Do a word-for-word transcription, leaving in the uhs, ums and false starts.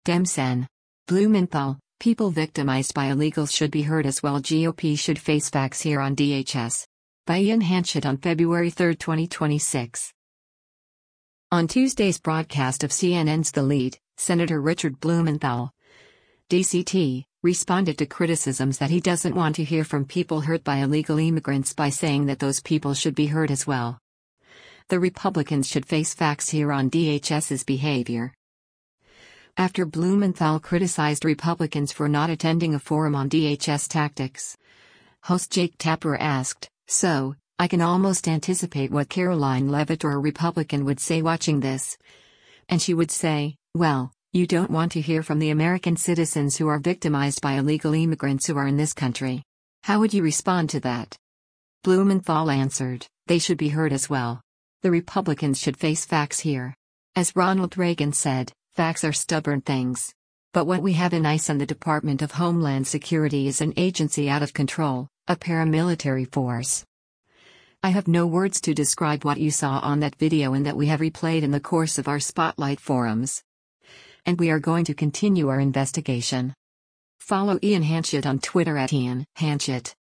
Demsen. Blumenthal, people victimized by illegals should be heard as well. G O P should face facts here on D H S. By Ian Hanchett on February third, twenty twenty-six. On Tuesday's broadcast of C N N's The Lead, Senator Richard Blumenthal, D C T, responded to criticisms that he doesn't want to hear from people hurt by illegal immigrants by saying that those people should be heard as well. The Republicans should face facts here on DHS's behavior. After Blumenthal criticized Republicans for not attending a forum on D H S tactics, host Jake Tapper asked, "So, I can almost anticipate what Caroline Leavitt or a Republican would say watching this." And she would say, "Well, you don't want to hear from the American citizens who are victimized by illegal immigrants who are in this country. How would you respond to that?" Blumenthal answered, "They should be heard as well. The Republicans should face facts here. As Ronald Reagan said, facts are stubborn things. But what we have in ICE and the Department of Homeland Security is an agency out of control, a paramilitary force." I have no words to describe what you saw on that video and that we have replayed in the course of our Spotlight forums. And we are going to continue our investigation. Follow Ian Hanchett on Twitter at Ian Hanchett.